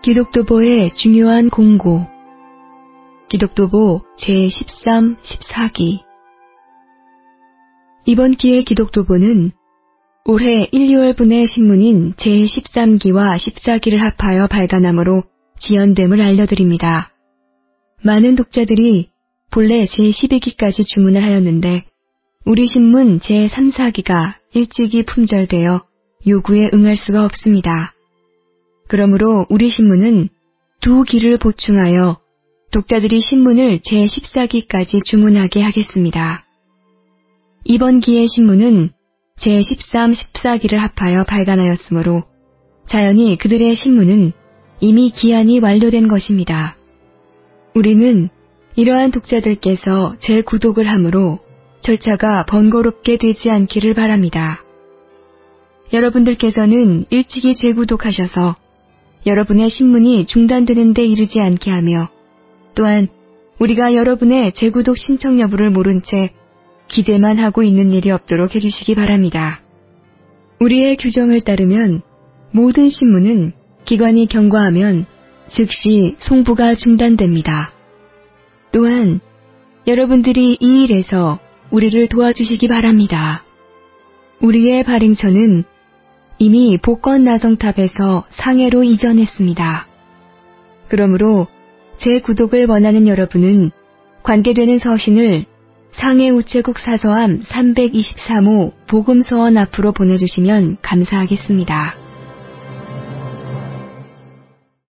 기독도보의 중요한 공고. 기독도보 제13, 14기. 이번 기의 기독도보는 올해 1, 2월분의 신문인 제13기와 14기를 합하여 발간함으로 지연됨을 알려드립니다. 많은 독자들이 본래 제12기까지 주문을 하였는데 우리 신문 제3, 4기가 일찍이 품절되어 요구에 응할 수가 없습니다. 그러므로 우리 신문은 2기를 보충하여 독자들이 신문을 제14기까지 주문하게 하겠습니다. 이번 기의 신문은 제13, 14기를 합하여 발간하였으므로 자연히 그들의 신문은 이미 기한이 완료된 것입니다. 우리는 이러한 독자들께서 재구독을 함으로 절차가 번거롭게 되지 않기를 바랍니다. 여러분들께서는 일찍이 재구독하셔서 여러분의 신문이 중단되는 데 이르지 않게 하며 또한 우리가 여러분의 재구독 신청 여부를 모른 채 기대만 하고 있는 일이 없도록 해주시기 바랍니다. 우리의 규정을 따르면 모든 신문은 기관이 경과하면 즉시 송부가 중단됩니다. 또한 여러분들이 이 일에서 우리를 도와주시기 바랍니다. 우리의 발행처는 이미 복권 나성탑에서 상해로 이전했습니다. 그러므로 재구독을 원하는 여러분은 관계되는 서신을 상해 우체국 사서함 323호 복음서원 앞으로 보내주시면 감사하겠습니다.